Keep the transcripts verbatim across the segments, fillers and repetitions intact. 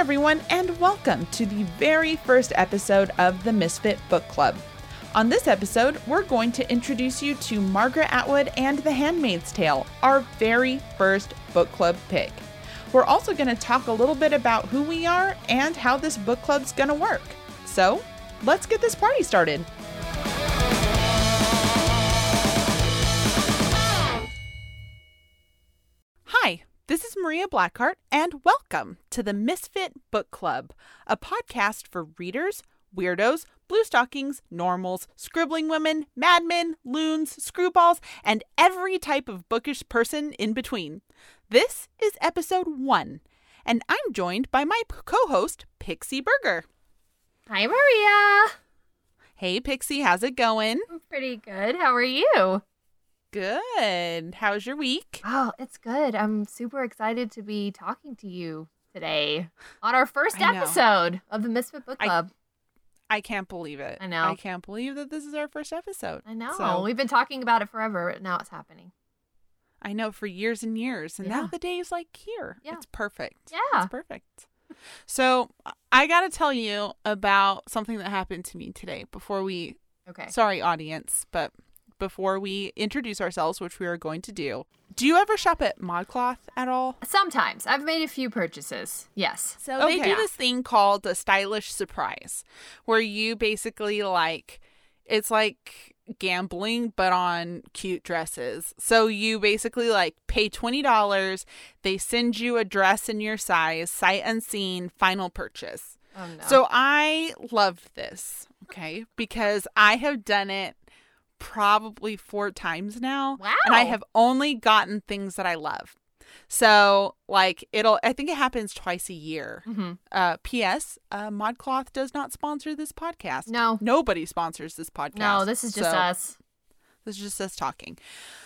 everyone, and welcome to the very first episode of the Misfit Book Club. On this episode, we're going to introduce you to Margaret Atwood and The Handmaid's Tale, our very first book club pick. We're also going to talk a little bit about who we are and how this book club's going to work. So, let's get this party started. Hi, this is Maria Blackheart, and welcome to the Misfit Book Club, a podcast for readers, weirdos, blue stockings, normals, scribbling women, madmen, loons, screwballs, and every type of bookish person in between. This is episode one, and I'm joined by my co-host, Pixie Berger. Hi, Maria. Hey, Pixie, how's it going? Pretty good. How are you? Good. How's your week? Oh, it's good. I'm super excited to be talking to you today on our first episode of the Misfit Book Club. I, I can't believe it. I know. I can't believe that this is our first episode. I know. So, We've been talking about it forever, but now it's happening. I know, for years and years. And Yeah. now the day is like here. Yeah. It's perfect. Yeah. It's perfect. So I got to tell you about something that happened to me today before we, Okay. sorry, audience, but before we introduce ourselves, which we are going to do. Do you ever shop at ModCloth at all? Sometimes. I've made a few purchases. Yes. So they Okay. do this thing called a stylish surprise, where you basically like, it's like gambling, but on cute dresses. So you basically like pay twenty dollars. They send you a dress in your size, sight unseen, final purchase. Oh, no. So I love this, okay, because I have done it probably four times now. Wow. And I have only gotten things that I love. So, like, it'll, I think it happens twice a year. Mm-hmm. Uh, P S. Uh, ModCloth does not sponsor this podcast. No. Nobody sponsors this podcast. No, this is just So, us. This is just us talking.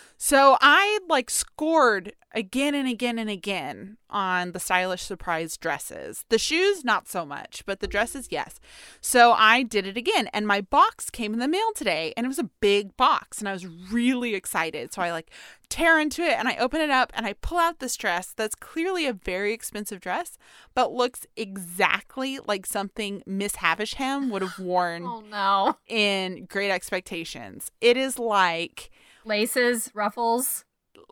So I like scored again and again and again on the stylish surprise dresses. The shoes, not so much, but the dresses, yes. So I did it again, and my box came in the mail today, and it was a big box, and I was really excited. So I like tear into it, and I open it up, and I pull out this dress that's clearly a very expensive dress, but looks exactly like something Miss Havisham would have worn Oh, no. in Great Expectations. It is like Laces, ruffles.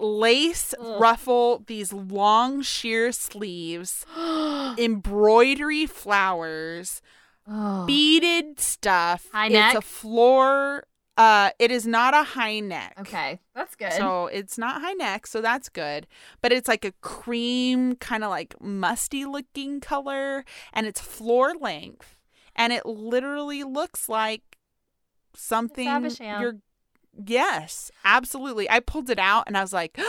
lace Ugh. ruffle, these long sheer sleeves, embroidery flowers, Oh. beaded stuff. High it's neck? a floor. Uh, it is not a high neck. Okay. That's good. So it's not high neck, so that's good. But it's like a cream, kind of like musty looking color, and it's floor length. And it literally looks like something Havisham. you're Yes, absolutely. I pulled it out and I was like,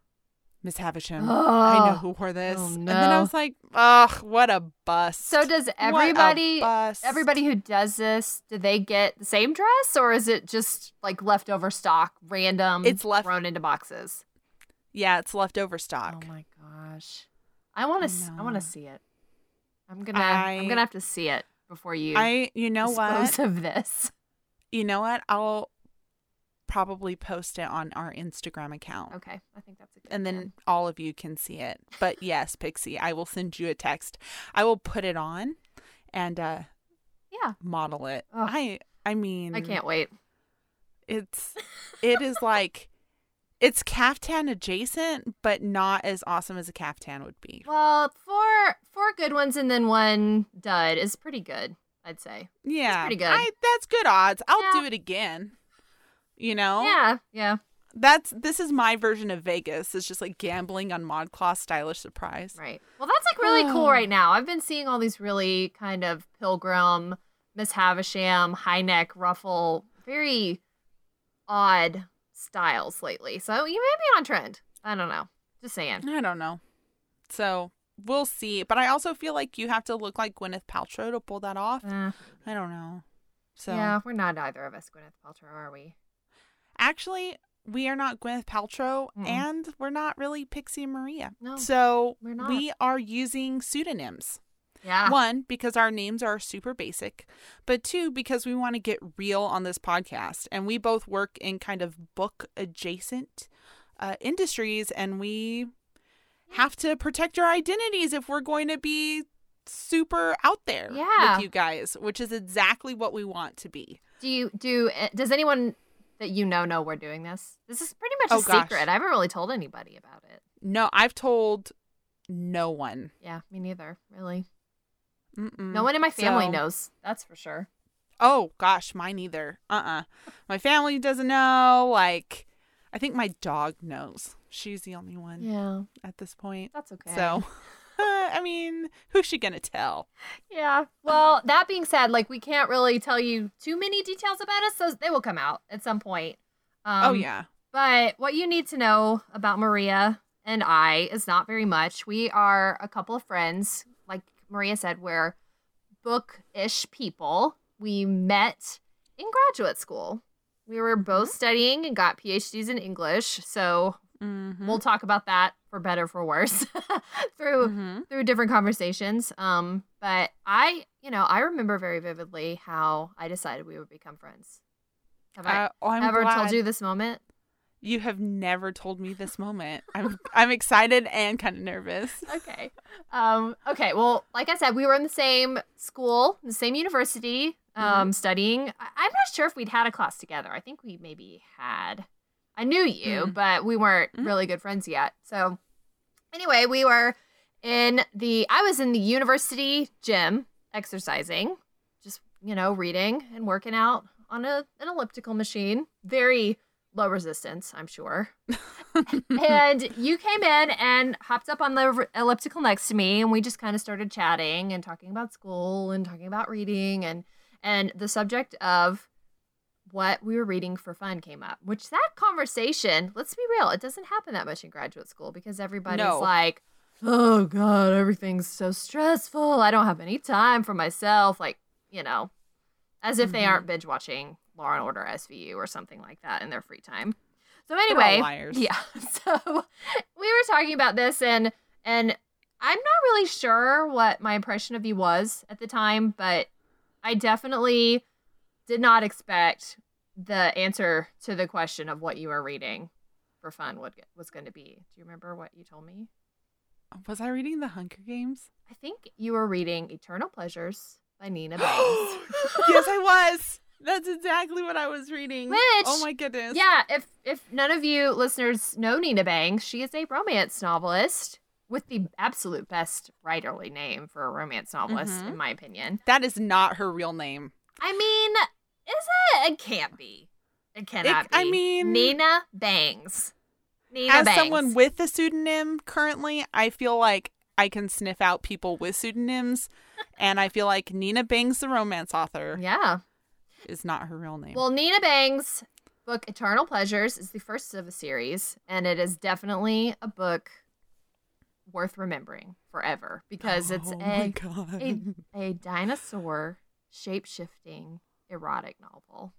Miss Havisham, I know who wore this. Oh, And then I no. was like, ugh, what a bust. So does What a everybody bust. everybody who does this, do they get the same dress, or is it just like leftover stock, random, It's left- thrown into boxes? Yeah, it's leftover stock. Oh my gosh. I want I to I want know. to see it. I'm going to I- I'm going to have to see it before you I, you know dispose what? of this. You know what? I'll probably post it on our Instagram account. Okay. I think that's a good And then plan. all of you can see it. But yes, Pixie, I will send you a text. I will put it on and uh, Yeah. model it. Ugh. I I mean, I can't wait. It's it is like it's caftan adjacent, but not as awesome as a caftan would be. Well, four four good ones and then one dud is pretty good, I'd say. Yeah, pretty good. I, that's good odds. I'll Yeah. do it again. You know, Yeah. Yeah. that's this is my version of Vegas. It's just like gambling on ModCloth stylish surprise. Right. Well, that's like really cool right now. I've been seeing all these really kind of pilgrim, Miss Havisham, high neck ruffle, very odd styles lately. So you may be on trend. I don't know. Just saying. I don't know. So we'll see. But I also feel like you have to look like Gwyneth Paltrow to pull that off. Uh, I don't know. So Yeah, we're not either of us Gwyneth Paltrow, are we? actually, we are not Gwyneth Paltrow, Mm-mm. and we're not really Pixie and Maria. No, so we're not. we are using pseudonyms. Yeah. One, because our names are super basic, but two, because we want to get real on this podcast. And we both work in kind of book adjacent uh, industries, and we have to protect our identities if we're going to be super out there Yeah. with you guys, which is exactly what we want to be. Do you do? Does anyone that you know know we're doing this? This is pretty much Oh, a gosh. secret. I haven't really told anybody about it. No, I've told no one. Yeah, me neither. Really, Mm-mm. no one in my family So- knows. That's for sure. Oh, gosh, mine either. Uh-uh. My family doesn't know. Like, I think my dog knows. She's the only one Yeah, at this point. that's okay. So, I mean, who's she going to tell? yeah. Well, that being said, like we can't really tell you too many details about us. So they will come out at some point. Um, oh, yeah. But what you need to know about Maria and I is not very much. We are a couple of friends. Like Maria said, we're book-ish people. We met in graduate school. We were both studying and got P H Ds in English. So Mm-hmm. we'll talk about that for better, for worse, through Mm-hmm. through different conversations. Um, but I, you know, I remember very vividly how I decided we would become friends. Have I Uh, oh, I'm ever glad. told you this moment? You have never told me this moment. I'm I'm excited and kind of nervous. Okay. Um, okay. Well, like I said, we were in the same school, the same university, um, studying. I- I'm not sure if we'd had a class together. I think we maybe had. I knew you, Mm. but we weren't Mm. really good friends yet. So, anyway, we were in the. I was in the university gym exercising, just you know, reading and working out on a an elliptical machine. Very low resistance, I'm sure. And you came in and hopped up on the r- elliptical next to me, and we just kind of started chatting and talking about school and talking about reading, and and the subject of what we were reading for fun came up. Which that conversation, let's be real, it doesn't happen that much in graduate school because everybody's No. like, "Oh God, everything's so stressful. I don't have any time for myself." Like, you know, as if they Mhm. aren't binge watching Law and Order S V U or something like that in their free time. So all anyway, liars. yeah. So we were talking about this, and and I'm not really sure what my impression of you was at the time, but I definitely did not expect the answer to the question of what you were reading for fun what was going to be. Do you remember what you told me? Was I reading The Hunger Games? I think you were reading Eternal Pleasures by Nina Bangs. Yes, I was. That's exactly what I was reading. Which, oh my goodness. Yeah, if if none of you listeners know Nina Bangs, she is a romance novelist with the absolute best writerly name for a romance novelist, Mhm. in my opinion. That is not her real name. I mean, is it? It can't be. It cannot It- be. I mean- Nina Bangs. Nina As Bangs. someone with a pseudonym currently, I feel like I can sniff out people with pseudonyms, and I feel like Nina Bangs, the romance author, Yeah. is not her real name. Well, Nina Bangs' book Eternal Pleasures is the first of a series, and it is definitely a book worth remembering forever because it's oh my a, God. a a dinosaur shape-shifting erotic novel.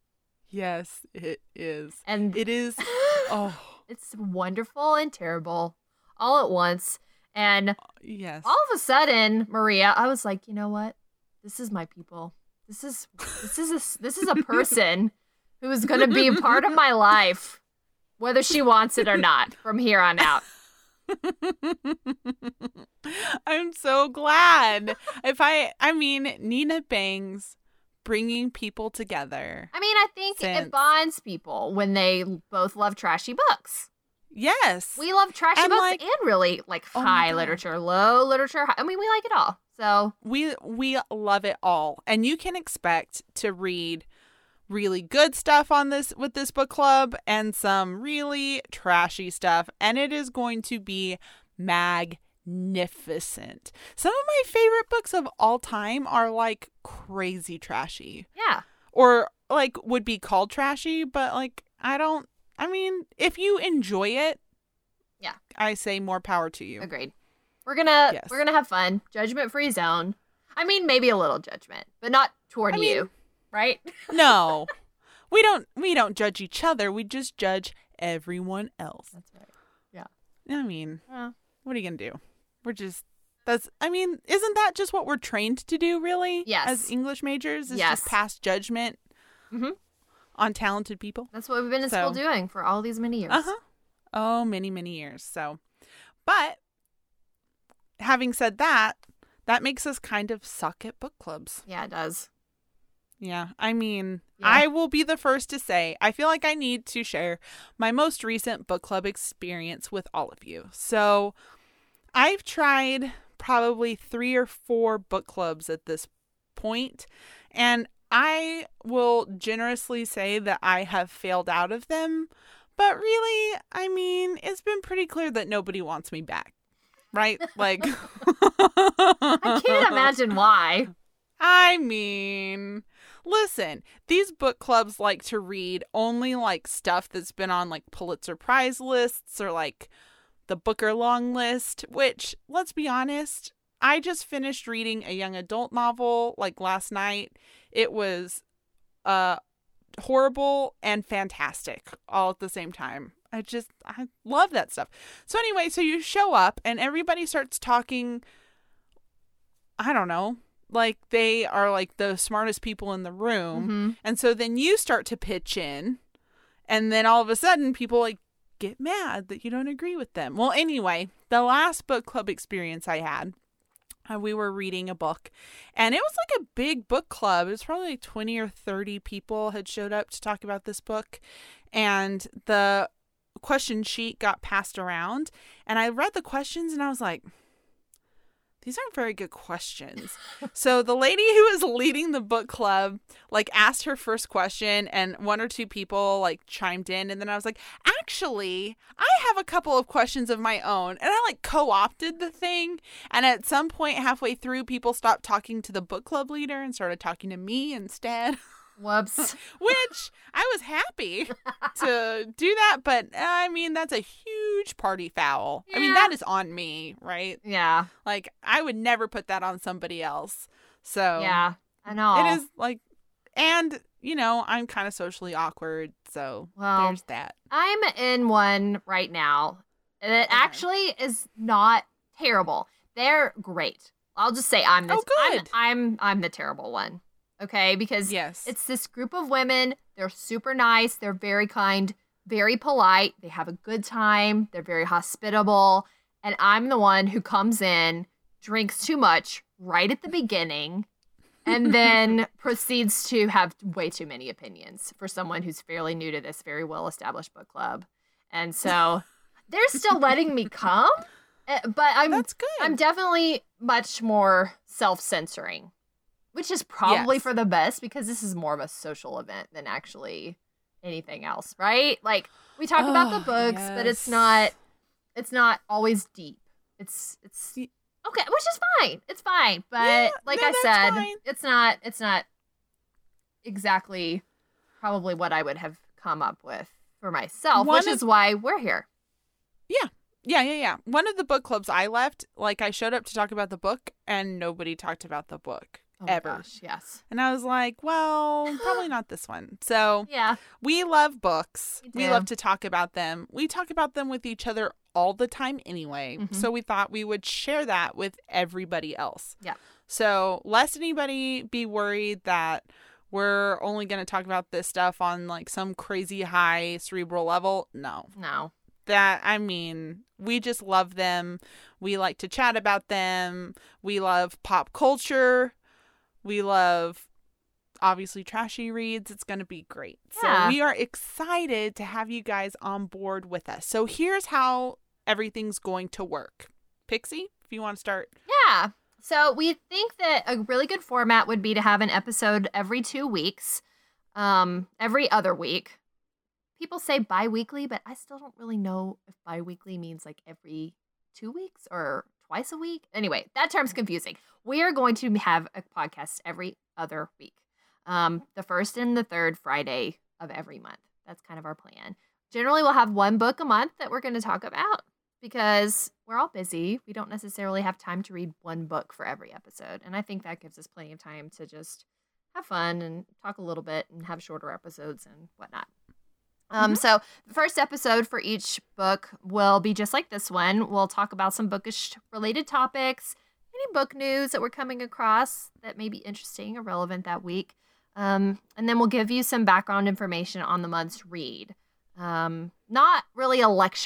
Yes, it is. And It is. Oh, it's wonderful and terrible all at once. And yes. all of a sudden, Maria, I was like, you know what? This is my people. This is this is a this is a person who is going to be a part of my life, whether she wants it or not, from here on out. I'm so glad. If I, I mean, Nina Bangs bringing people together. I mean, I think Since- it bonds people when they both love trashy books. Yes. We love trashy And, books like- and really like Oh my high God. literature, low literature. High, I mean, we like it all. So we we love it all, and you can expect to read really good stuff on this with this book club and some really trashy stuff, and it is going to be magnificent. Some of my favorite books of all time are like crazy trashy, yeah, or like would be called trashy, but like I don't I mean, if you enjoy it, Yeah. I say more power to you. agreed. We're gonna Yes. we're gonna have fun. Judgment free zone. I mean, maybe a little judgment, but not toward I mean- you, right? No. We don't we don't judge each other. We just judge everyone else. That's right. I mean, Yeah. what are you going to do? We're just that's I mean, isn't that just what we're trained to do really? Yes. As English majors is Yes. just pass judgment Mhm. on talented people. That's what we've been in So- school doing for all these many years. Uh-huh. Oh, many, many years. So, but having said that, that makes us kind of suck at book clubs. Yeah, it does. Yeah, I mean, Yeah. I will be the first to say, I feel like I need to share my most recent book club experience with all of you. So I've tried probably three or four book clubs at this point, and I will generously say that I have failed out of them. But really, I mean, it's been pretty clear that nobody wants me back, right? Like, I can't imagine why. I mean, listen, these book clubs like to read only like stuff that's been on like Pulitzer Prize lists or like the Booker long list, which, let's be honest, I just finished reading a young adult novel like last night. It was uh horrible and fantastic all at the same time. I just, I love that stuff. So anyway, so you show up and everybody starts talking, I don't know, like they are like the smartest people in the room. Mm-hmm. And so then you start to pitch in, and then all of a sudden people like get mad that you don't agree with them. Well, anyway, the last book club experience I had, uh, we were reading a book, and it was like a big book club. It was probably like twenty or thirty people had showed up to talk about this book, and the question sheet got passed around, and I read the questions and I was like, these aren't very good questions. So the lady who was leading the book club, like, asked her first question, and one or two people, like, chimed in. And then I was like, actually, I have a couple of questions of my own. And I, like, co-opted the thing. And at some point halfway through, people stopped talking to the book club leader and started talking to me instead. Whoops. Which I was happy to do that. But, I mean, that's a huge party foul. Yeah. I mean, that is on me, right? Yeah. Like, I would never put that on somebody else. So, Yeah, I know. it is like, and, you know, I'm kind of socially awkward. So, Well, there's that. I'm in one right now that Okay. actually is not terrible. They're great. I'll just say I'm the Oh, good. I'm, I'm I'm the terrible one. Okay, because Yes. it's this group of women. They're super nice. They're very kind, very polite. They have a good time. They're very hospitable. And I'm the one who comes in, drinks too much right at the beginning, and then proceeds to have way too many opinions for someone who's fairly new to this very well-established book club. And so they're still letting me come, eh, but I'm That's good. I'm definitely much more self-censoring, which is probably Yes. for the best because this is more of a social event than actually anything else, right? Like, we talk about the Oh, books, but it's yes. not it's not always deep. It's it's Y- okay, which is fine. It's fine, but Yeah, like no, I that's said, fine. it's not it's not exactly probably what I would have come up with for myself, One which of- is why we're here. Yeah, yeah, yeah. One of the book clubs I left, like, I showed up to talk about the book, and nobody talked about the book Oh my ever. gosh, yes. And I was like, well, probably not this one. So, Yeah. we love books. We We do. love to talk about them. We talk about them with each other all the time anyway. Mhm. So we thought we would share that with everybody else. Yeah. So lest anybody be worried that we're only going to talk about this stuff on like some crazy high cerebral level. No. No. That, I mean, we just love them. We like to chat about them. We love pop culture. We love, obviously, trashy reads. It's going to be great. Yeah. So we are excited to have you guys on board with us. So here's how everything's going to work. Pixie, if you want to start. Yeah. So we think that a really good format would be to have an episode every two weeks, um, every other week. People say bi-weekly, but I still don't really know if bi-weekly means like every two weeks or twice a week. Anyway, that term's confusing. We are going to have a podcast every other week. Um, the first and the third Friday of every month. That's kind of our plan. Generally, we'll have one book a month that we're going to talk about because we're all busy. We don't necessarily have time to read one book for every episode. And I think that gives us plenty of time to just have fun and talk a little bit and have shorter episodes and whatnot. Um, Mhm. So the first episode for each book will be just like this one. We'll talk about some bookish related topics, any book news that we're coming across that may be interesting or relevant that week. Um, and then we'll give you some background information on the month's read. Um, not really a lecture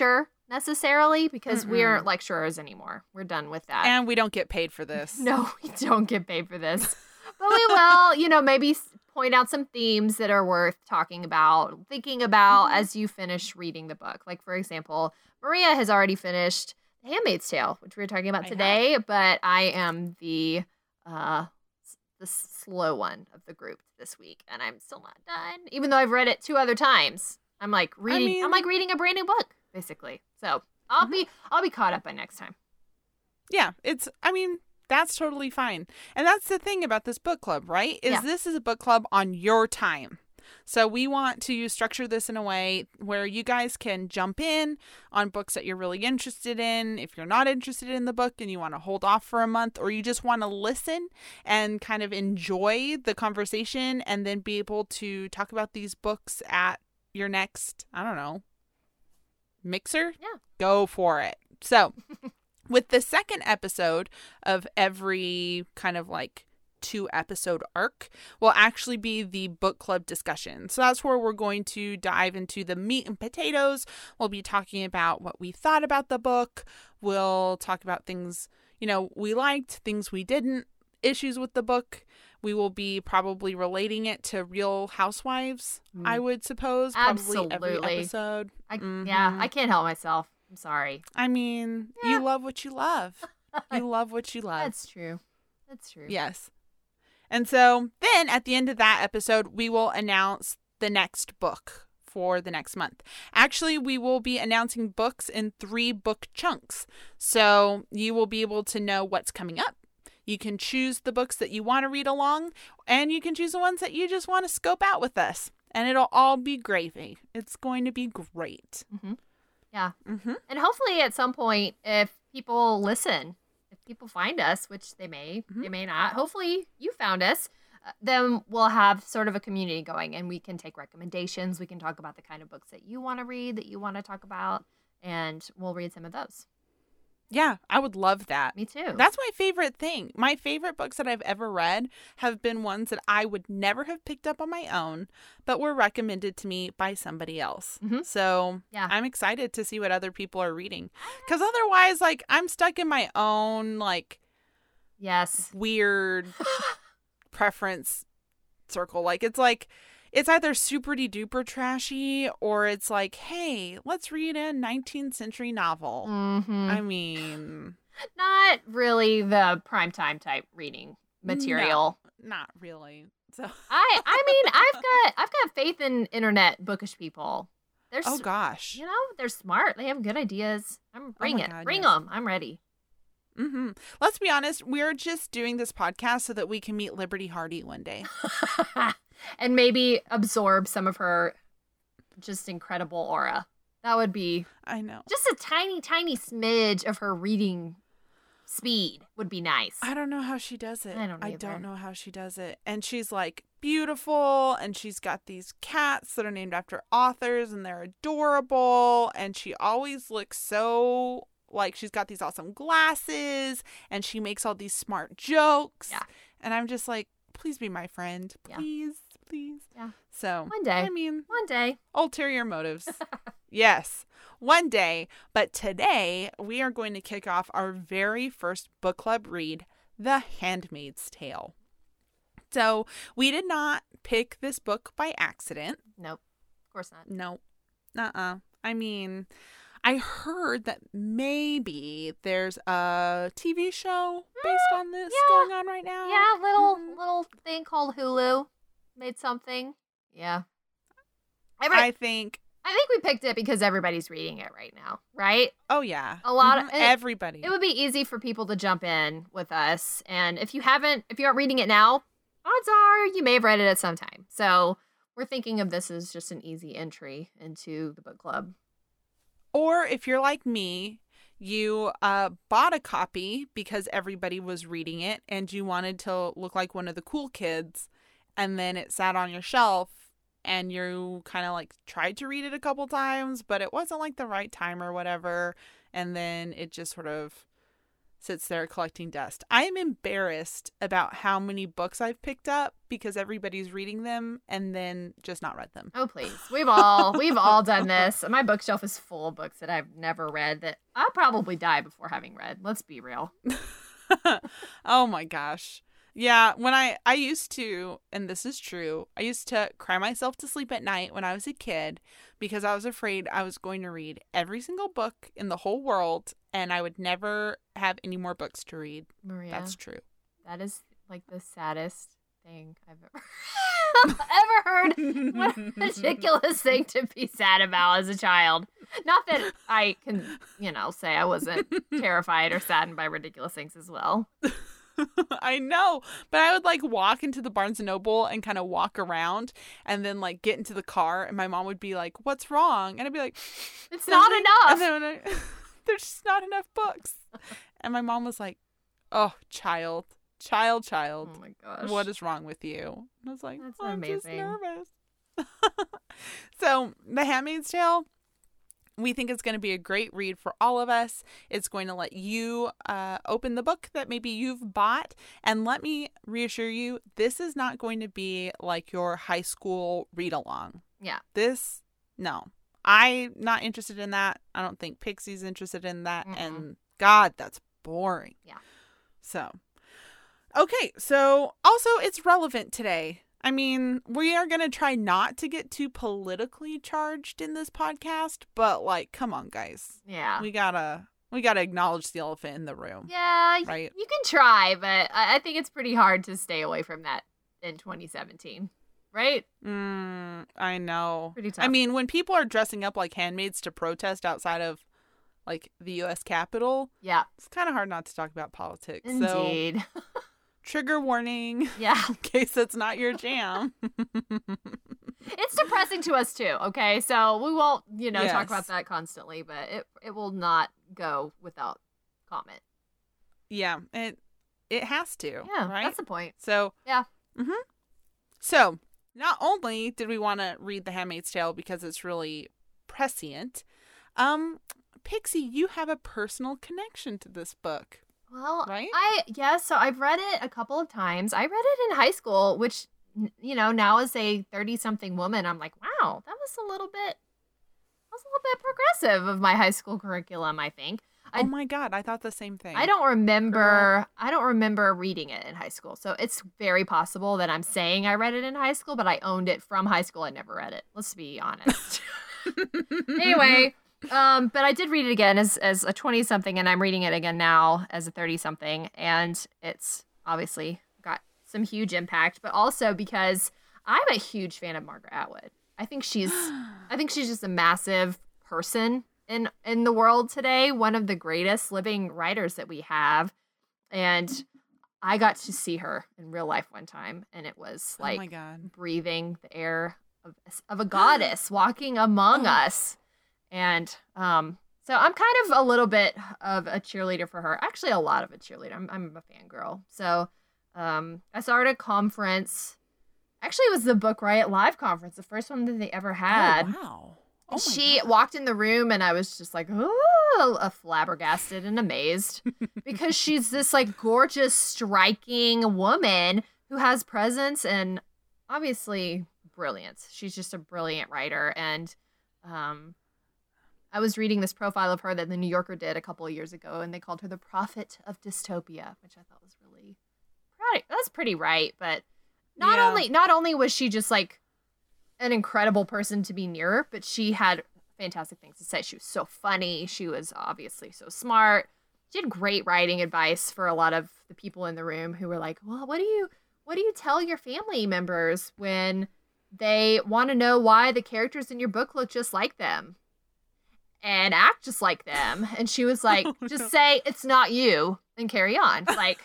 necessarily because Mm-mm. we aren't lecturers anymore. We're done with that. And we don't get paid for this. No, we don't get paid for this. But we will, you know, maybe s- point out some themes that are worth talking about, thinking about Mhm. as you finish reading the book. Like, for example, Maria has already finished The Handmaid's Tale, which we were talking about I today, but I am the uh s- the slow one of the group this week, and I'm still not done, even though I've read it two other times. I'm like reading. mean- I'm like reading a brand new book, basically. So I'll Mhm. be I'll be caught up by next time. Yeah, it's, I mean, that's totally fine. And that's the thing about this book club, right? Is Yeah. this is a book club on your time. So we want to structure this in a way where you guys can jump in on books that you're really interested in. If you're not interested in the book and you want to hold off for a month, or you just want to listen and kind of enjoy the conversation and then be able to talk about these books at your next, I don't know, mixer? Yeah. Go for it. So with the second episode of every kind of like two episode arc will actually be the book club discussion. So that's where we're going to dive into the meat and potatoes. We'll be talking about what we thought about the book. We'll talk about things, you know, we liked, things we didn't, issues with the book. We will be probably relating it to Real Housewives, Mm. I would suppose. Probably every Absolutely. episode. I, Yeah, Mhm. I can't help myself. I'm sorry. I mean, Yeah. you love what you love. You love what you love. That's true. That's true. Yes. And so then at the end of that episode, we will announce the next book for the next month. Actually, we will be announcing books in three book chunks. So you will be able to know what's coming up. You can choose the books that you want to read along, and you can choose the ones that you just want to scope out with us. And it'll all be gravy. It's going to be great. hmm Yeah. Mm-hmm. And hopefully at some point, if people listen, if people find us, which they may, Mhm. they may not, hopefully you found us, uh, then we'll have sort of a community going and we can take recommendations. We can talk about the kind of books that you want to read, that you want to talk about, and we'll read some of those. Yeah, I would love that. Me too. That's my favorite thing. My favorite books that I've ever read have been ones that I would never have picked up on my own, but were recommended to me by somebody else. Mhm. So Yeah. I'm excited to see what other people are reading. Because otherwise, like, I'm stuck in my own, like, Yes. weird preference circle. Like, it's like, it's either super duper trashy or it's like, hey, let's read a nineteenth century novel. hmm I mean, Not really the primetime type reading material. not really. So, I I mean, I've got I've got faith in internet bookish people. They're oh s- gosh. you know, they're smart. They have good ideas. I'm bring my it. God, bring yes. them. I'm ready. Mm-hmm. Let's be honest. We're just doing this podcast so that we can meet Liberty Hardy one day. And maybe absorb some of her just incredible aura. That would be I know. just a tiny, tiny smidge of her reading speed would be nice. I don't know how she does it. I don't I either. don't know how she does it. And she's like beautiful, and she's got these cats that are named after authors, and they're adorable. And she always looks so like she's got these awesome glasses, and she makes all these smart jokes. Yeah. And I'm just like, please be my friend. Yeah. Please, please. Yeah. So One day. I mean, One day. ulterior motives. Yes, one day. But today, we are going to kick off our very first book club read, The Handmaid's Tale. So, we did not pick this book by accident. Nope. Of course not. No. Uh-uh. I mean, I heard that maybe there's a T V show based on this yeah. going on right now. Yeah, little Mhm. little thing called Hulu made something. Yeah. Every, I I, think, think we picked it because everybody's reading it right now, right? oh yeah. A lot of- Mhm. and it- everybody. It would be easy for people to jump in with us. And if you haven't, if you aren't reading it now, odds are you may have read it at some time. So we're thinking of this as just an easy entry into the book club. Or if you're like me, you uh, bought a copy because everybody was reading it and you wanted to look like one of the cool kids, and then it sat on your shelf and you kind of like tried to read it a couple times, but it wasn't like the right time or whatever. And then it just sort of sits there collecting dust. I am embarrassed about how many books I've picked up because everybody's reading them and then just not read them. Oh, please. We've all we've all done this. My bookshelf is full of books that I've never read that I'll probably die before having read. Let's be real. Oh my gosh. Yeah, when I I used to, and this is true, I used to cry myself to sleep at night when I was a kid because I was afraid I was going to read every single book in the whole world and I would never have any more books to read. Maria, That's true. that is like the saddest thing I've ever ever heard. What a ridiculous thing to be sad about as a child. Not that I can, you know, say I wasn't terrified or saddened by ridiculous things as well. I know, but I would like walk into the Barnes and Noble and kind of walk around and then like get into the car and my mom would be like, "What's wrong?" And I'd be like, It's not enough. And then I, there's just not enough books. And my mom was like, "Oh, child, child, child. Oh my gosh. What is wrong with you?" And I was like, That's "I'm just amazing. nervous." So, The Handmaid's Tale, we think it's going to be a great read for all of us. It's going to let you uh, open the book that maybe you've bought. And let me reassure you, this is not going to be like your high school read along. Yeah. This, no. I'm not interested in that. I don't think Pixie's interested in that. Mm-mm. And God, that's boring. Yeah. So, okay. So, also, it's relevant today. I mean, we are going to try not to get too politically charged in this podcast, but like, come on, guys. Yeah. We gotta, we gotta acknowledge the elephant in the room. Yeah, Right. you can try, but I I think it's pretty hard to stay away from that in twenty seventeen, right? Mm, I know. Pretty tough. I mean, when people are dressing up like handmaids to protest outside of like the U S Capitol, Yeah, it's kind of hard not to talk about politics. indeed. So, trigger warning Yeah, in case that's not your jam. it's depressing to us too. Okay, so we won't, you know, talk Yes. about that constantly, but it it will not go without comment. Yeah, it it has to. Yeah, right. that's the point. So Yeah. Mm-hmm. So not only did we want to read The Handmaid's Tale because it's really prescient, um, Pixie, you have a personal connection to this book. Well, Right? I yeah, so I've read it a couple of times. I read it in high school, which n- you know, now as a thirty-something woman, I'm like, wow, that was a little bit that was a little bit progressive of my high school curriculum, I think. I- oh my God, I thought the same thing. I don't remember I don't remember reading it in high school. So it's very possible that I'm saying I read it in high school, but I owned it from high school. I never read it. Let's be honest. Anyway, um, but I did read it again as as a twenty something, and I'm reading it again now as a thirty something, and it's obviously got some huge impact, but also because I'm a huge fan of Margaret Atwood. I think she's I think she's just a massive person in in the world today, one of the greatest living writers that we have. And I got to see her in real life one time, and it was oh my like God. breathing the air of, of a goddess walking among Oh. us. And um, so I'm kind of a little bit of a cheerleader for her. Actually, a lot of a cheerleader. I'm, I'm a fangirl. So um, I saw her at a conference. Actually, it was the Book Riot Live conference, the first one that they ever had. Oh, wow. Oh And my she God. walked in the room, and I was just like, oh, uh, flabbergasted and amazed because she's this like gorgeous, striking woman who has presence and obviously brilliance. She's just a brilliant writer. And um, I was reading this profile of her that the New Yorker did a couple of years ago, and they called her the prophet of dystopia, which I thought was really pretty. That's pretty right. But not Yeah. only not only was she just like an incredible person to be near, but she had fantastic things to say. She was so funny. She was obviously so smart. She had great writing advice for a lot of the people in the room who were like, well, what do you what do you tell your family members when they want to know why the characters in your book look just like them and act just like them? And she was like, Oh, just no. say it's not you and carry on. Like,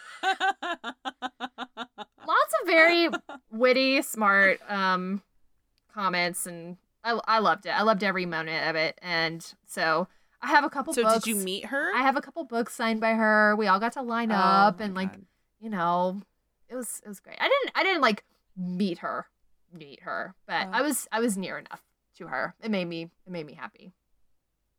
lots of very witty, smart um, comments, and I, I loved it. I loved every moment of it. And so I have a couple so books. did you meet her? I have a couple books signed by her. We all got to line Oh up, my and like, God. you know, it was it was great. I didn't I didn't like meet her, meet her, but Oh. I was I was near enough to her. It made me it made me happy.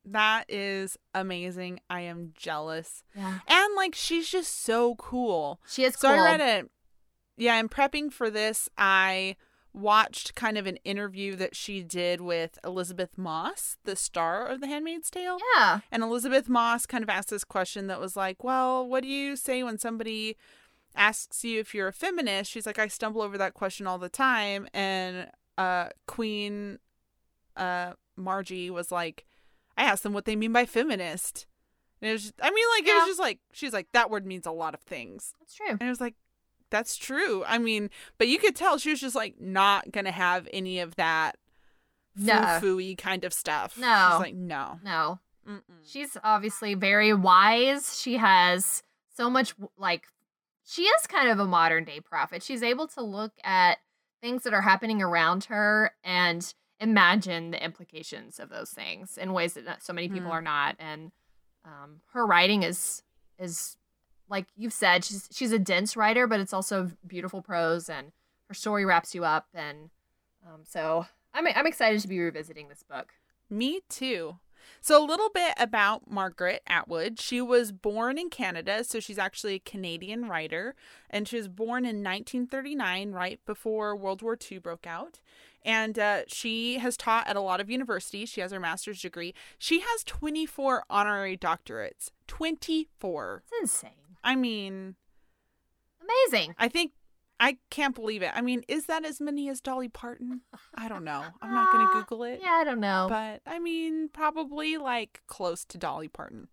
That is amazing. I am jealous. Yeah. And, like, she's just so cool. She is So cool. I read it. Yeah, in prepping for this, I watched kind of an interview that she did with Elizabeth Moss, the star of The Handmaid's Tale. Yeah. And Elizabeth Moss kind of asked this question that was like, well, what do you say when somebody asks you if you're a feminist? She's like, I stumble over that question all the time. And uh, Queen uh, Margie was like, I asked them what they mean by feminist. And it was just, I mean, like, yeah. It was just like, she's like, that word means a lot of things. That's true. And it was like, that's true. I mean, but you could tell she was just like not going to have any of that no. foo-foo-y kind of stuff. No. She's like, no. No. Mm-mm. She's obviously very wise. She has so much, like, she is kind of a modern day prophet. She's able to look at things that are happening around her and imagine the implications of those things in ways that so many people mm. are not. And um, her writing is is like you've said, she's she's a dense writer, but it's also beautiful prose, and her story wraps you up. And um, so I'm I'm excited to be revisiting this book. Me too. So a little bit about Margaret Atwood. She was born in Canada, so she's actually a Canadian writer, and she was born in nineteen thirty-nine, right before World War Two broke out. And uh, she has taught at a lot of universities. She has her master's degree. She has twenty-four honorary doctorates. twenty-four. It's insane. I mean, amazing. I think I can't believe it. I mean, is that as many as Dolly Parton? I don't know. I'm not going to Google it. Yeah, I don't know. But I mean, probably like close to Dolly Parton.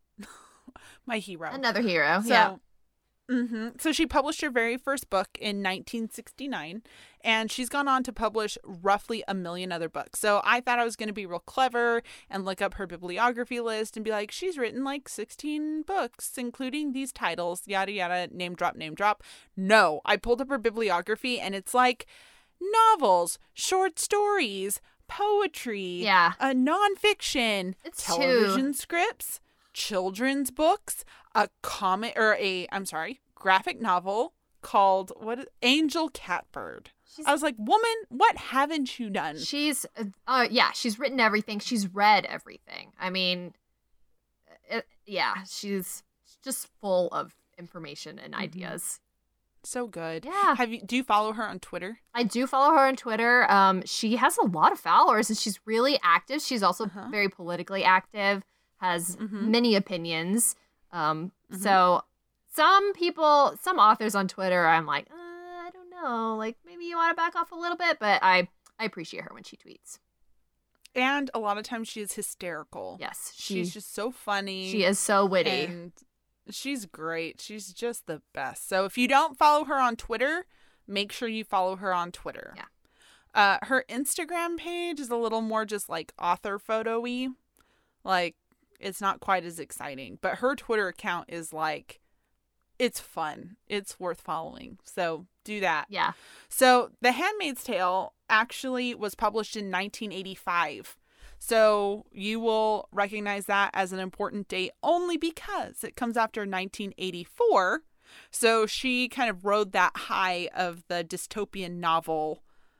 My hero. Another hero. So, yeah. Mm-hmm. So she published her very first book in nineteen sixty-nine, and she's gone on to publish roughly a million other books. So I thought I was going to be real clever and look up her bibliography list and be like, she's written like sixteen books, including these titles, yada, yada, name drop, name drop. No, I pulled up her bibliography, and it's like novels, short stories, poetry, yeah, a nonfiction, it's television too... scripts, children's books, a comic or a I'm sorry, graphic novel called what is, Angel Catbird. She's, I was like, woman, what haven't you done? She's uh yeah, she's written everything. She's read everything. I mean, it, yeah, she's just full of information and ideas. So good. Yeah. Have you do you follow her on Twitter? I do follow her on Twitter. Um she has a lot of followers, and she's really active. She's also uh-huh. very politically active, has mm-hmm. many opinions. Um, mm-hmm. So some people, some authors on Twitter, I'm like, uh, I don't know, like maybe you want to back off a little bit, but I, I appreciate her when she tweets. And a lot of times she is hysterical. Yes. She, she's just so funny. She is so witty. And she's great. She's just the best. So if you don't follow her on Twitter, make sure you follow her on Twitter. Yeah. Uh, her Instagram page is a little more just like author photo-y. Like, it's not quite as exciting, but her Twitter account is like, it's fun. It's worth following. So do that. Yeah. So The Handmaid's Tale actually was published in nineteen eighty-five. So you will recognize that as an important date only because it comes after nineteen eighty-four. So she kind of rode that high of the dystopian novel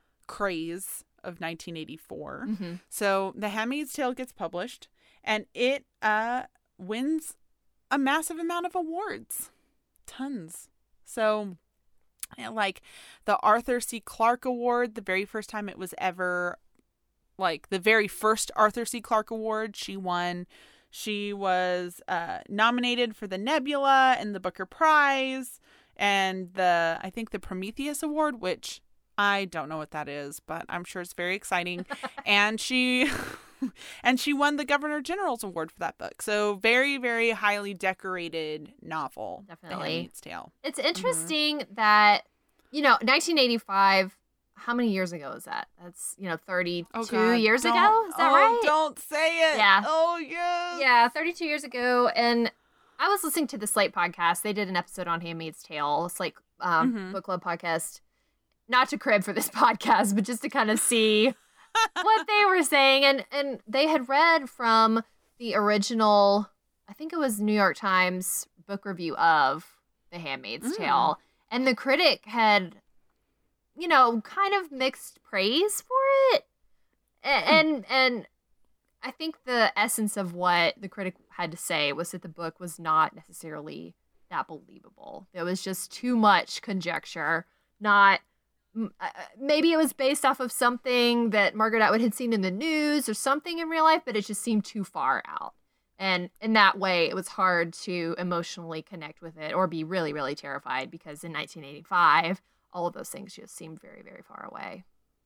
craze of nineteen eighty-four. Mm-hmm. So The Handmaid's Tale gets published. And it uh, wins a massive amount of awards. Tons. So, like, the Arthur C. Clarke Award, the very first time it was ever, like, the very first Arthur C. Clarke Award, she won. She was uh, nominated for the Nebula and the Booker Prize and the, I think, the Prometheus Award, which I don't know what that is, but I'm sure it's very exciting. And she... And she won the Governor General's Award for that book. So very, very highly decorated novel. Definitely. The Handmaid's Tale. It's interesting mm-hmm. that, you know, nineteen eighty-five, how many years ago is that? That's, you know, thirty-two oh years don't, ago? Is that oh, right? Don't say it. Yeah. Oh, yes. Yeah, thirty-two years ago. And I was listening to the Slate podcast. They did an episode on Handmaid's Tale. It's like um, mm-hmm. book club podcast. Not to crib for this podcast, but just to kind of see... what they were saying, and and they had read from the original, I think it was New York Times book review of The Handmaid's mm. Tale, and the critic had, you know, kind of mixed praise for it, and and, and I think the essence of what the critic had to say was that the book was not necessarily that believable. There was just too much conjecture. Not uh, maybe it was based off of something that Margaret Atwood had seen in the news or something in real life, but it just seemed too far out. And in that way, it was hard to emotionally connect with it or be really, really terrified because in nineteen eighty-five, all of those things just seemed very, very far away.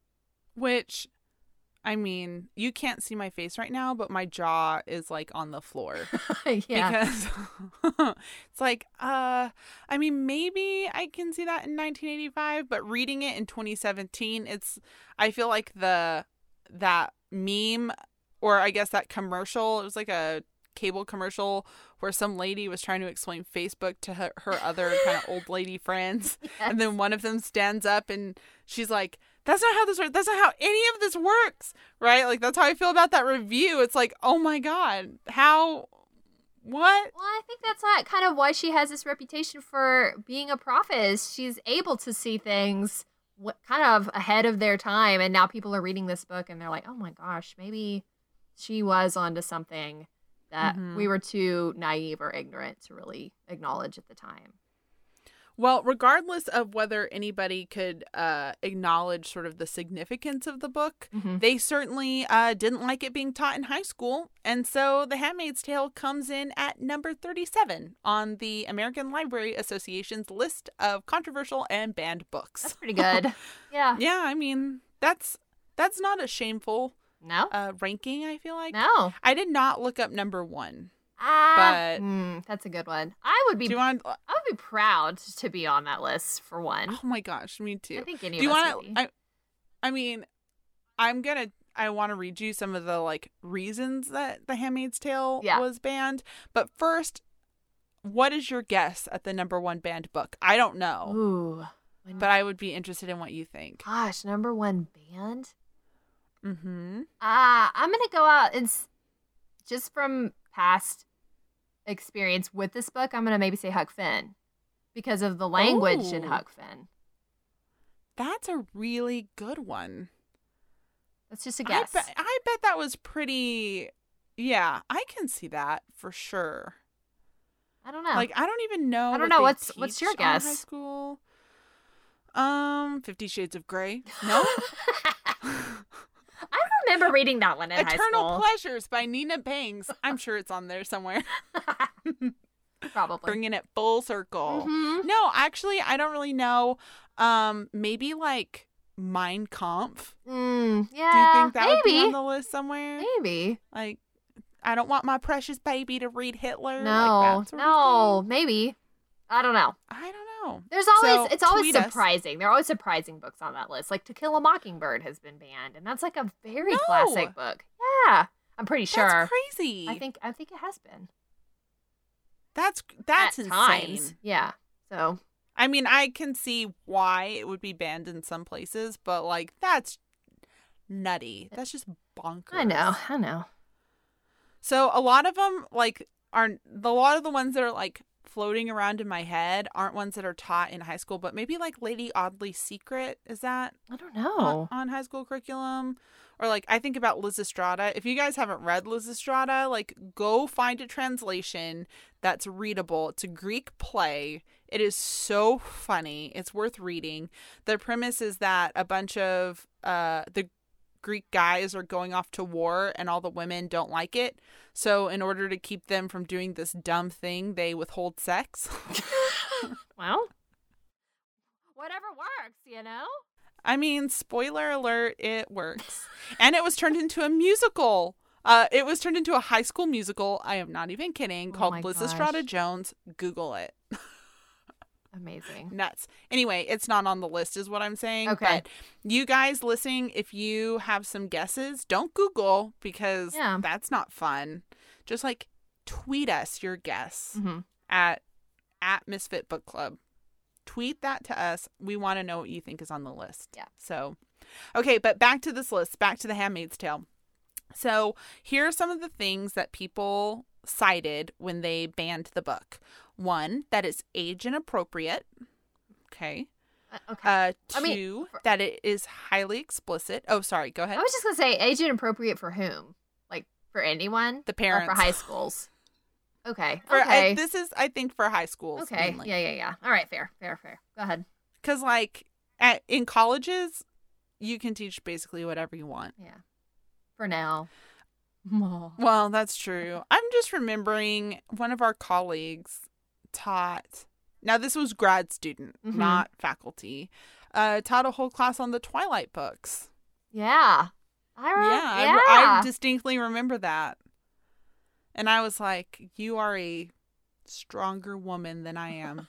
Which, I mean, you can't see my face right now, but my jaw is like on the floor. Yeah. Because it's like, uh, I mean, maybe I can see that in nineteen eighty-five, but reading it in twenty seventeen, it's, I feel like the, that meme, or I guess that commercial, it was like a cable commercial where some lady was trying to explain Facebook to her, her other kind of old lady friends. Yes. And then one of them stands up and she's like, that's not how this works. That's not how any of this works. Right? Like, that's how I feel about that review. It's like, oh my God, how, what? Well, I think that's not kind of why she has this reputation for being a prophet. Is she's able to see things kind of ahead of their time. And now people are reading this book and they're like, oh my gosh, maybe she was onto something that mm-hmm. we were too naive or ignorant to really acknowledge at the time. Well, regardless of whether anybody could uh, acknowledge sort of the significance of the book, mm-hmm. they certainly uh, didn't like it being taught in high school. And so The Handmaid's Tale comes in at number thirty-seven on the American Library Association's list of controversial and banned books. That's pretty good. Yeah. Yeah, I mean, that's that's not a shameful no uh, ranking, I feel like. No. I did not look up number one. Ah, but mm, that's a good one. I would be. Do you want, I would be proud to be on that list for one. Oh my gosh, me too. I think any do you of us wanna, would be. I, I mean, I'm gonna. I want to read you some of the like reasons that The Handmaid's Tale yeah. was banned. But first, what is your guess at the number one banned book? I don't know. Ooh, but I would be interested in what you think. Gosh, number one banned. Mm-hmm. Ah, uh, I'm gonna go out and s- just from past experience with this book, I'm gonna maybe say Huck Finn because of the language Ooh. in Huck Finn. That's a really good one. That's just a guess. I, be- I bet that was pretty. Yeah, I can see that for sure. I don't know. Like, I don't even know. I don't what know. they What's teach what's your on guess? High school. Um, Fifty Shades of Grey. No. I don't remember reading that one in high school. Eternal Pleasures by Nina Bangs. I'm sure it's on there somewhere. Probably. Bringing it full circle. Mm-hmm. No, actually, I don't really know. Um, maybe like Mein Kampf. Mm, yeah. Do you think that maybe. would be on the list somewhere? Maybe. Like, I don't want my precious baby to read Hitler. No, like that sort no, of thing. maybe. I don't know. I don't know. There's always, So, it's always tweet us. surprising. There are always surprising books on that list. Like To Kill a Mockingbird has been banned, and that's like a very No. classic book. Yeah, I'm pretty sure. That's crazy. I think, I think it has been. That's that's At insane. times. Yeah. So. I mean, I can see why it would be banned in some places, but like that's nutty. That's just bonkers. I know. I know. So a lot of them like are the a lot of the ones that are like floating around in my head aren't ones that are taught in high school, but maybe like Lady Audley's Secret, is that I don't on, know. on high school curriculum? Or like I think about Lysistrata. If you guys haven't read Lysistrata, like go find a translation that's readable. It's a Greek play. It is so funny. It's worth reading. The premise is that a bunch of uh the Greek guys are going off to war and all the women don't like it. So in order to keep them from doing this dumb thing, they withhold sex. Well, whatever works, you know? I mean, spoiler alert, it works. And it was turned into a musical. Uh, it was turned into a high school musical. I am not even kidding. Oh called my Lysistrata gosh. Jones. Google it. Amazing. Nuts. Anyway, it's not on the list is what I'm saying. Okay. But you guys listening, if you have some guesses, don't Google because Yeah. that's not fun. Just like tweet us your guess Mm-hmm. at at Misfit Book Club. Tweet that to us. We want to know what you think is on the list. Yeah. So, okay, but back to this list, back to The Handmaid's Tale. So here are some of the things that people cited when they banned the book. One, that it's age inappropriate. Okay. Uh, okay. Uh, two, I mean, for- that it is highly explicit. Oh, sorry. Go ahead. I was just going to say age inappropriate for whom? Like For anyone? The parents. Or for high schools? Okay. For, okay. I, this is, I think, for high schools. Okay. Mainly. Yeah, yeah, yeah. All right. Fair, fair, fair. Go ahead. Because, like, at, in colleges, you can teach basically whatever you want. Yeah. For now. Well, that's true. I'm just remembering one of our colleagues taught, now this was grad student, mm-hmm. not faculty, uh, taught a whole class on the Twilight books. Yeah. I re- yeah, yeah. I, I distinctly remember that. And I was like, you are a stronger woman than I am.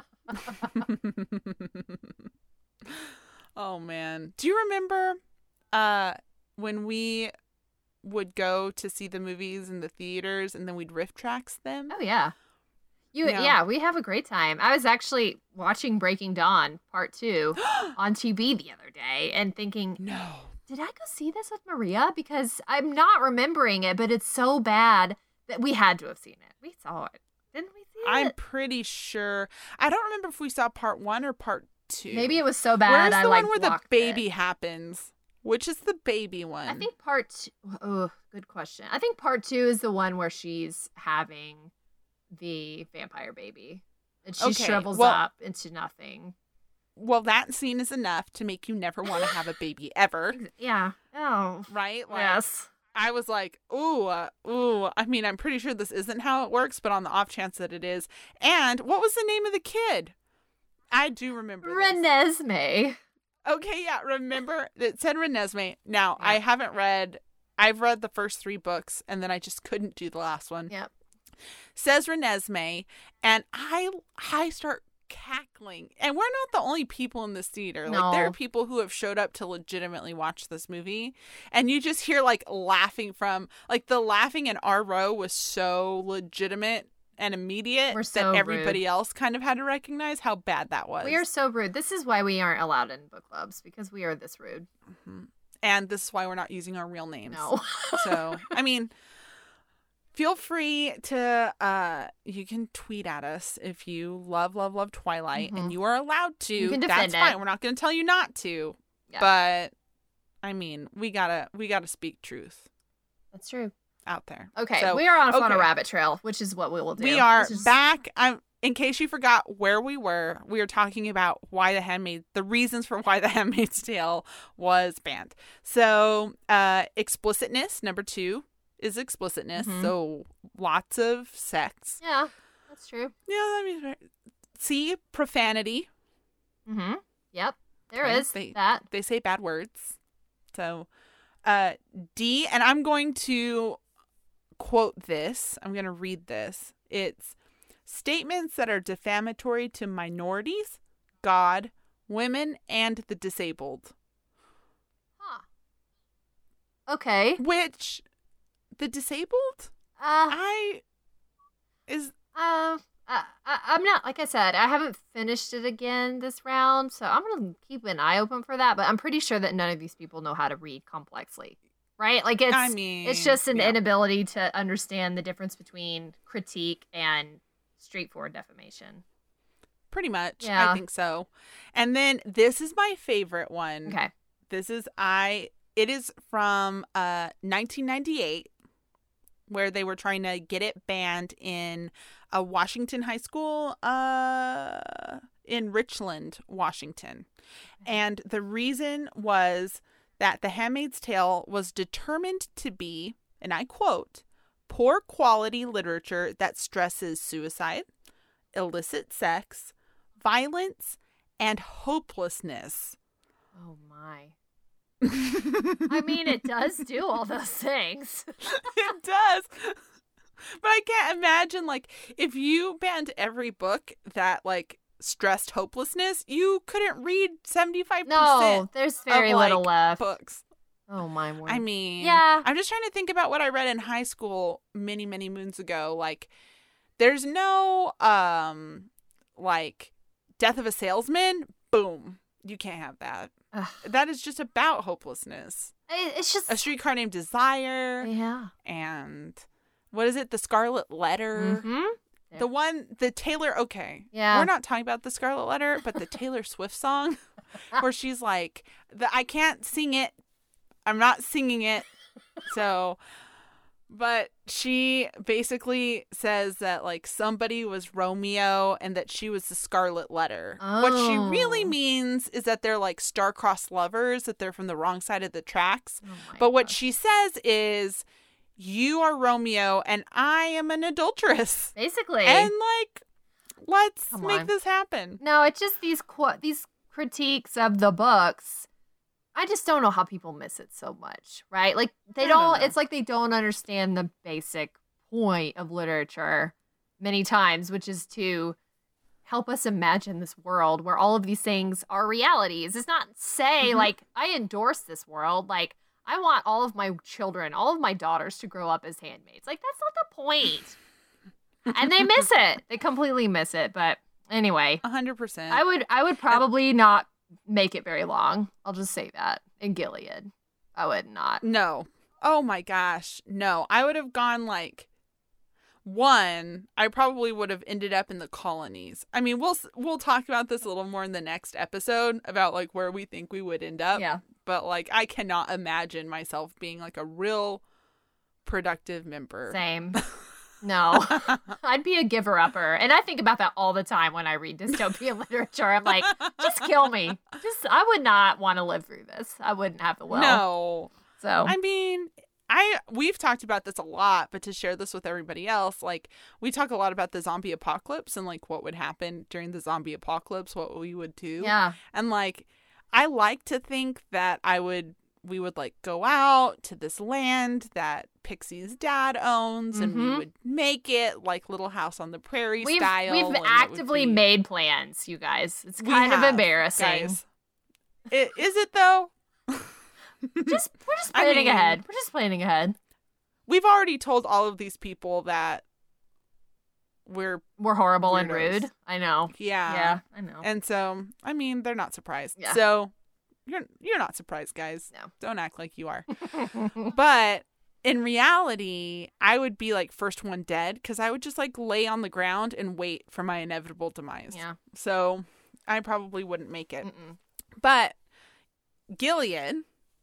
Oh, man. Do you remember uh, when we would go to see the movies in the theaters and then we'd riff tracks them? Oh, yeah. You, yeah. yeah, we have a great time. I was actually watching Breaking Dawn Part two on T V the other day and thinking, no. Did I go see this with Maria? Because I'm not remembering it, but it's so bad that we had to have seen it. We saw it. Didn't we see it? I'm pretty sure. I don't remember if we saw part one or part two. Maybe it was so bad Where's I the like one where the blocked baby it. happens? Which is the baby one? I think part two, oh, good question. I think part two is the one where she's having the vampire baby. And she Okay, shrivels well- up into nothing. Well, that scene is enough to make you never want to have a baby ever, Yeah. Oh. right? Like, Yes. I was like, ooh, uh, ooh. I mean, I'm pretty sure this isn't how it works, but on the off chance that it is. And what was the name of the kid? I do remember this. Renesmee. Okay, yeah, remember it said Renesmee. Now, Yeah. I haven't read, I've read the first three books, and then I just couldn't do the last one. Yep. Says Renesmee, and I, I start cackling. And we're not the only people in this theater. No. Like, there are people who have showed up to legitimately watch this movie, and you just hear, like, laughing from, like, the laughing in our row was so legitimate and immediate We're so that everybody rude. else kind of had to recognize how bad that was. We are so rude. This is why we aren't allowed in book clubs, because we are this rude. Mhm. And this is why we're not using our real names. No. So, I mean, feel free to, uh, you can tweet at us if you love, love, love Twilight, Mhm. and you are allowed to. You can That's defend it. fine. We're not going to tell you not to. Yeah. But, I mean, we gotta, we gotta speak truth That's true. out there. Okay, So, we are off on a okay. rabbit trail, which is what we will do. We are Which is- back. I'm, in case you forgot where we were, we were talking about why the Handmaid, the reasons for why the Handmaid's Tale was banned. So, uh, explicitness, number two, is explicitness. Mhm. So, lots of sex. Yeah, that's true. Yeah, that means right. C, profanity. Mm-hmm. Yep, there Okay, is they- that. They say bad words. So, uh, D, and I'm going to quote this. I'm going to read this. It's statements that are defamatory to minorities, God, women, and the disabled. Huh. Okay. Which, the disabled? Uh, I, is, uh, I, I, I'm not, like I said, I haven't finished it again this round, so I'm going to keep an eye open for that, but I'm pretty sure that none of these people know how to read complexly, right? Like, it's, I mean, it's just an yeah. inability to understand the difference between critique and straightforward defamation. Pretty much. Yeah. I think so. And then this is my favorite one. Okay. This is I it is from uh nineteen ninety-eight, where they were trying to get it banned in a Washington high school uh in Richland, Washington. And the reason was that The Handmaid's Tale was determined to be, and I quote, poor quality literature that stresses suicide, illicit sex, violence, and hopelessness. Oh, my. I mean, it does do all those things. It does. But I can't imagine, like, if you banned every book that, like, stressed hopelessness, you couldn't read seventy-five percent No, there's very of, little like, left. books. Oh, my word. I mean, Yeah. I'm just trying to think about what I read in high school many, many moons ago. Like, there's no, um, like, Death of a Salesman. Boom. You can't have that. Ugh. That is just about hopelessness. It- It's just. A Streetcar Named Desire. Yeah. And what is it? The Scarlet Letter. Mm-hmm. The one, the Taylor, okay. Yeah. We're not talking about the Scarlet Letter, but the Taylor Swift song where she's like, the, I can't sing it. I'm not singing it. So, But she basically says that, like, somebody was Romeo and that she was the Scarlet Letter. Oh. What she really means is that they're, like, star-crossed lovers, that they're from the wrong side of the tracks. Oh my but what gosh. she says is, you are Romeo and I am an adulteress. Basically. And, like, let's Come make on. this happen. No, it's just these qu- these critiques of the books. I just don't know how people miss it so much, right? Like they I don't don't, know. it's like they don't understand the basic point of literature many times, which is to help us imagine this world where all of these things are realities. It's not say Mhm. like I endorse this world, like I want all of my children, all of my daughters to grow up as handmaids. Like that's not the point. And they miss it. They completely miss it, but anyway, A hundred percent. I would I would probably not make it very long. I'll just say that. In Gilead. I would not. No. Oh my gosh. No. I would have gone like one, I probably would have ended up in the colonies. I mean, we'll we'll talk about this a little more in the next episode about like where we think we would end up. Yeah. But like I cannot imagine myself being like a real productive member. Same. No. I'd be a giver upper. And I think about that all the time when I read dystopian literature. I'm like, just kill me. Just I would not want to live through this. I wouldn't have the will. No. So I mean, I we've talked about this a lot, but to share this with everybody else, like we talk a lot about the zombie apocalypse and like what would happen during the zombie apocalypse, what we would do. yeah. And like I like to think that I would we would like go out to this land that Pixie's dad owns and we Mhm. would make it like Little House on the Prairie We've style. we've and it would actively be- made plans, you guys. It's We kind of have, embarrassing. guys. I- Is it though? Just we're just I planning mean- ahead. We're just planning ahead. We've already told all of these people that we're We're horrible and Weirdos. rude. I know. yeah. Yeah, I know. And so, I mean, they're not surprised. Yeah. So, you're you're not surprised, guys. No. Don't act like you are. But in reality, I would be like first one dead because I would just like lay on the ground and wait for my inevitable demise. yeah. So, I probably wouldn't make it. Mm-mm. But Gilead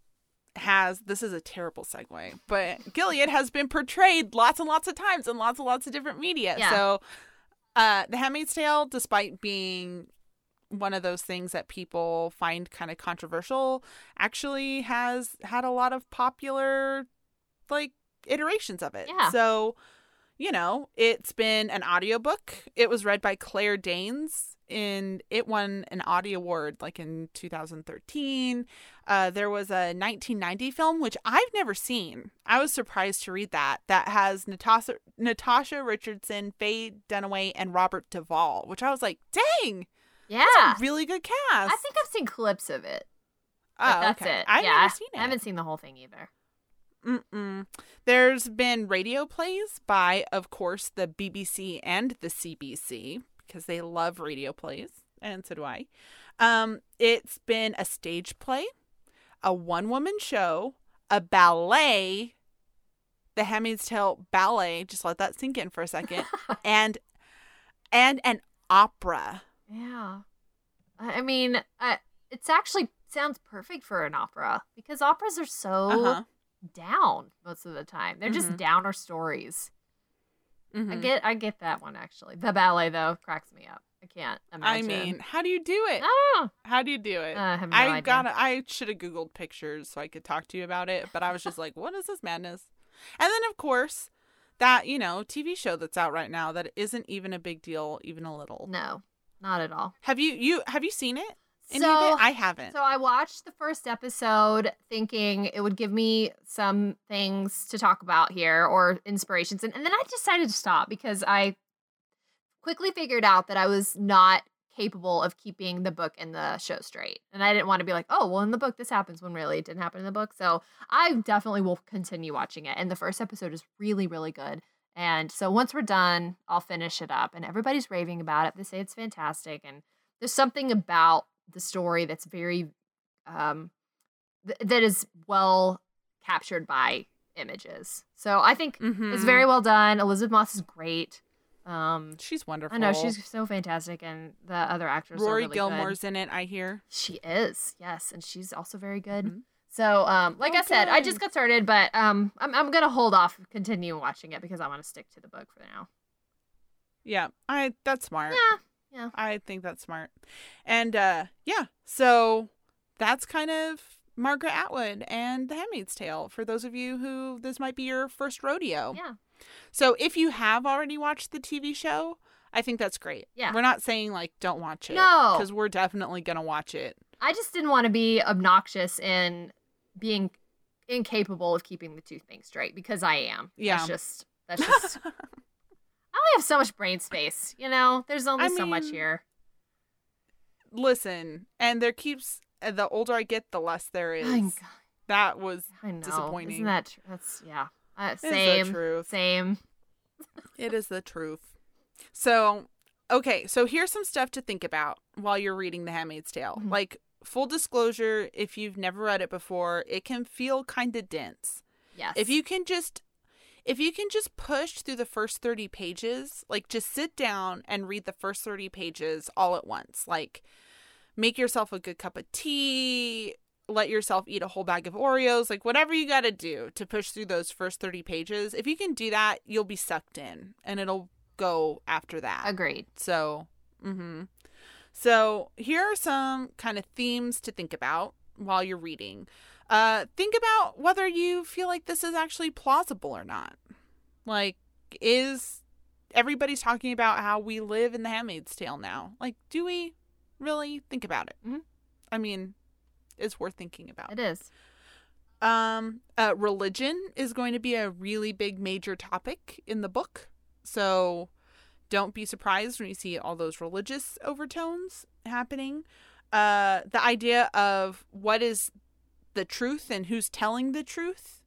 has, this is a terrible segue, but Gilead has been portrayed lots and lots of times in lots and lots of different media. Yeah. So uh, The Handmaid's Tale, despite being one of those things that people find kind of controversial, actually has had a lot of popular, like, iterations of it. Yeah. So, you know, it's been an audiobook. It was read by Claire Danes, and it won an Audie Award like in two thousand thirteen. Uh, there was a nineteen ninety film, which I've never seen. I was surprised to read that. That has Natasha Natasha Richardson, Faye Dunaway, and Robert Duvall, which I was like, dang, Yeah. that's a really good cast. I think I've seen clips of it. oh, But that's okay. it. I've yeah. never seen it. I haven't seen the whole thing either. Mm-mm. There's been radio plays by, of course, the B B C and the C B C because they love radio plays, and so do I. Um, it's been a stage play, a one-woman show, a ballet, the Handmaid's Tale ballet. Just let that sink in for a second, and and an opera. Yeah. I I mean, uh, it's actually sounds perfect for an opera because operas are so Uh-huh. down most of the time. They're just Mhm. downer stories. I Mhm. get I get that one actually. The ballet though cracks me up. I can't I imagine. mean, how do you do it? I don't know. How do you do it? I have no I idea. got. I should have Googled pictures so I could talk to you about it, but I was just like, "What is this madness?" And then, of course, that you know T V show that's out right now that isn't even a big deal, even a little. No, not at all. Have you you have you seen it? Any so of it? I haven't. So I watched the first episode thinking it would give me some things to talk about here or inspirations. And, and then I decided to stop because I quickly figured out that I was not capable of keeping the book and the show straight. And I didn't want to be like, oh, well, in the book, this happens when really it didn't happen in the book. So I definitely will continue watching it. And the first episode is really, really good. And so once we're done, I'll finish it up. And everybody's raving about it. They say it's fantastic. And there's something about the story that's very um th- that is well captured by images. So I think Mhm. it's very well done. Elizabeth Moss is great. Um She's wonderful. I know she's so fantastic, and the other actors are Rory really Gilmore's good. in it. I hear. She is, yes, and she's also very good. Mhm. So, um, like I said, I Okay. just got started, but um, I'm I'm gonna hold off continuing watching it because I want to stick to the book for now. Yeah, I that's smart. Yeah, yeah. I think that's smart. And uh yeah, so that's kind of Margaret Atwood and The Handmaid's Tale for those of you who this might be your first rodeo. Yeah. So if you have already watched the T V show, I think that's great. Yeah. We're not saying like don't watch it. No. Because we're definitely gonna watch it. I just didn't want to be obnoxious in being incapable of keeping the two things straight because I am. Yeah. That's just that's just I only have so much brain space, you know? There's only I so much mean, here. Listen, and there keeps uh, the older I get, the less there is. I, That was I know. disappointing. Isn't that tr- that's yeah. Uh, It is the same. truth. Same. It is the truth. So, okay, so here's some stuff to think about while you're reading The Handmaid's Tale. Mhm. Like, full disclosure, if you've never read it before, it can feel kind of dense. Yes. If you can just if you can just push through the first thirty pages, like just sit down and read the first thirty pages all at once. Like, make yourself a good cup of tea, let yourself eat a whole bag of Oreos, like whatever you got to do to push through those first thirty pages. If you can do that, you'll be sucked in and it'll go after that. Agreed. So, mm-hmm. So here are some kind of themes to think about while you're reading. Uh, think about whether you feel like this is actually plausible or not. Like, is everybody's talking about how we live in The Handmaid's Tale now? Like, do we really think about it? Mhm. I mean, it's worth thinking about. It is. Um, uh, religion is going to be a really big major topic in the book. So don't be surprised when you see all those religious overtones happening. Uh, the idea of what is the truth and who's telling the truth.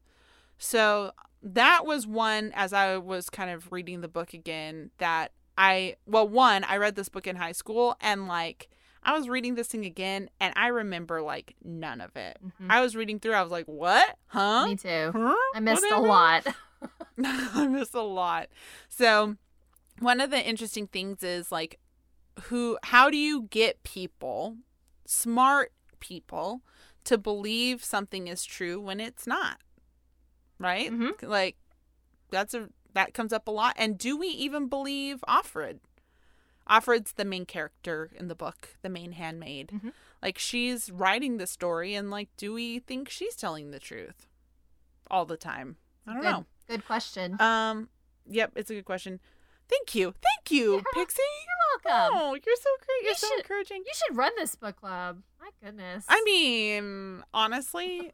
So that was one, as I was kind of reading the book again, that I, well, one, I read this book in high school and like, I was reading this thing again and I remember like none of it. Mhm. I was reading through, I was like, what? Huh? Me too. Huh? I missed a Whatever. lot. I missed a lot. So one of the interesting things is like, who, how do you get people, smart people, to believe something is true when it's not? Right? Mhm. Like, that's a, that comes up a lot. And do we even believe Offred? Offred's the main character in the book, the main handmaid. Mhm. Like, she's writing the story, and like, do we think she's telling the truth all the time? I don't Good, know. Good question. Um, yep, it's a good question. Thank you, thank you, Yeah. Pixie. You're welcome. Oh, you're so great. You're You so should- encouraging. You should run this book club. My goodness. I mean, honestly.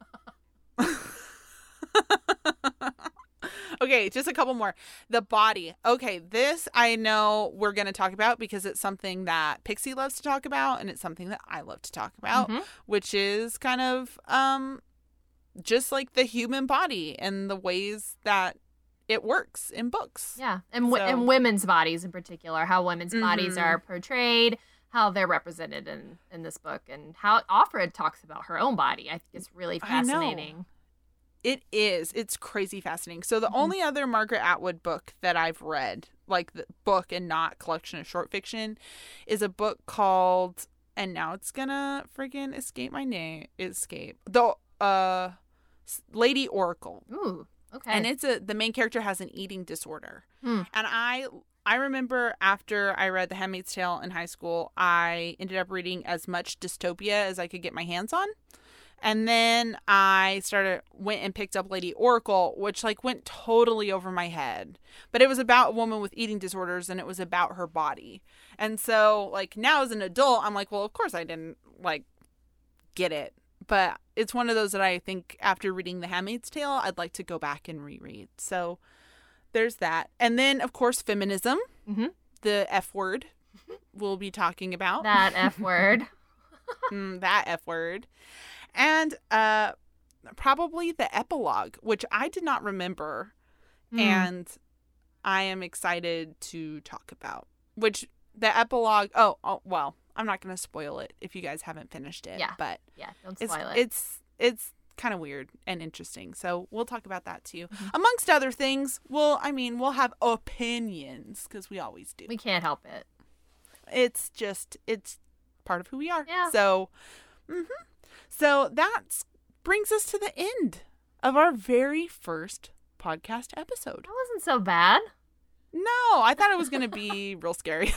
Okay, just a couple more. The body. Okay, this I know we're going to talk about because it's something that Pixie loves to talk about and it's something that I love to talk about, Mhm. which is kind of um just like the human body and the ways that it works in books. Yeah, and w- So- and women's bodies in particular, how women's bodies Mhm. are portrayed, how they're represented in in this book, and how Offred talks about her own body. I think it's really I know. fascinating. It is. It's crazy fascinating. So the Mhm. only other Margaret Atwood book that I've read, like the book and not collection of short fiction, is a book called, and now it's gonna friggin' escape my name, escape the uh, Lady Oracle, Ooh, okay. and it's a the main character has an eating disorder, Hmm. and I I remember after I read The Handmaid's Tale in high school, I ended up reading as much dystopia as I could get my hands on. And then I started, went and picked up Lady Oracle, which like went totally over my head. But it was about a woman with eating disorders and it was about her body. And so like now as an adult, I'm like, well, of course I didn't like get it. But it's one of those that I think after reading The Handmaid's Tale, I'd like to go back and reread. So there's that. And then of course, feminism, Mhm. the F word we'll be talking about. That F word. Mm, that F word. And uh, probably the epilogue, which I did not remember. Hmm. And I am excited to talk about. Which the epilogue, oh, oh well, I'm not going to spoil it if you guys haven't finished it. Yeah. But Yeah, don't it's, spoil it. it's, it's kind of weird and interesting. So we'll talk about that too. Mhm. Amongst other things, we'll, I mean, we'll have opinions because we always do. We can't help it. It's just, it's part of who we are. Yeah. So, hmm so that's brings us to the end of our very first podcast episode. That wasn't so bad. No, I thought it was going to be real scary.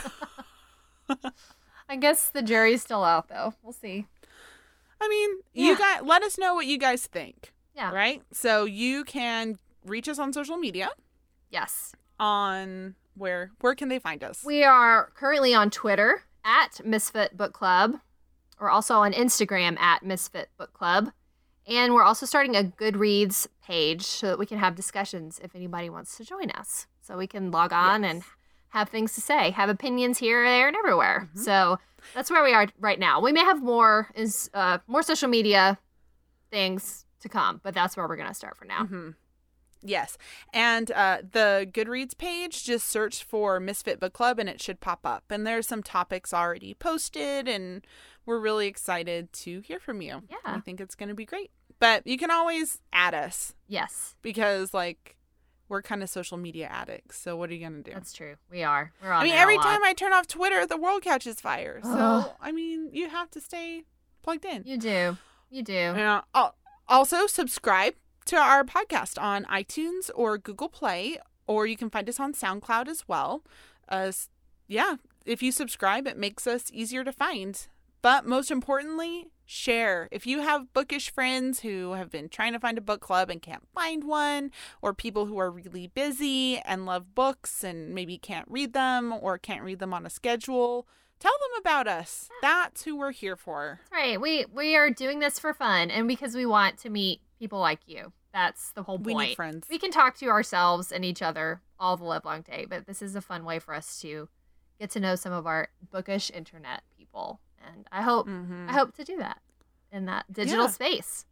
I guess the jury's still out, though. We'll see. I mean, Yeah. you guys, let us know what you guys think. Yeah. Right? So you can reach us on social media. Yes. On where? Where can they find us? We are currently on Twitter at Misfit Book Club. We're also on Instagram at Misfit Book Club. And we're also starting a Goodreads page so that we can have discussions if anybody wants to join us. So we can log on Yes. and have things to say, have opinions here, there, and everywhere. Mhm. So that's where we are right now. We may have more is uh, more social media things to come, but that's where we're going to start for now. Mm-hmm. Yes. And uh, the Goodreads page, just search for Misfit Book Club and it should pop up. And there's some topics already posted, and we're really excited to hear from you. Yeah. I think it's going to be great. But you can always add us Yes, because, like, we're kind of social media addicts. So what are you going to do? that's true. We are. We're on I mean, there a every lot. time I turn off Twitter, the world catches fire. So, Ugh. I mean, you have to stay plugged in. You do. You do. Uh, al- also, subscribe to our podcast on iTunes or Google Play, or you can find us on SoundCloud as well. Uh, s- yeah, if you subscribe, it makes us easier to find. But most importantly, share. If you have bookish friends who have been trying to find a book club and can't find one, or people who are really busy and love books and maybe can't read them or can't read them on a schedule, tell them about us. That's who we're here for. That's right. We we are doing this for fun and because we want to meet people like you. That's the whole We point. need friends. We can talk to ourselves and each other all the live long day, but this is a fun way for us to get to know some of our bookish internet people. And I hope Mhm. I hope to do that in that digital Yeah. space.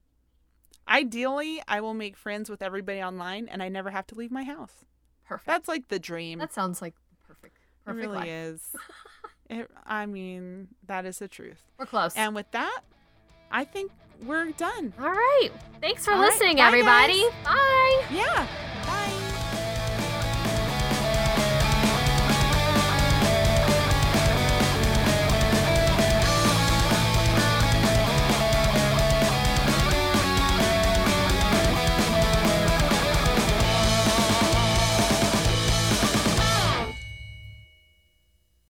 Ideally, I will make friends with everybody online and I never have to leave my house. Perfect. That's like the dream. that sounds like the perfect It perfect really life. is. It, I mean, that is the truth. We're close. And with that, I think we're done. all right. Thanks for All right. listening, Bye, everybody. guys. Bye. Yeah.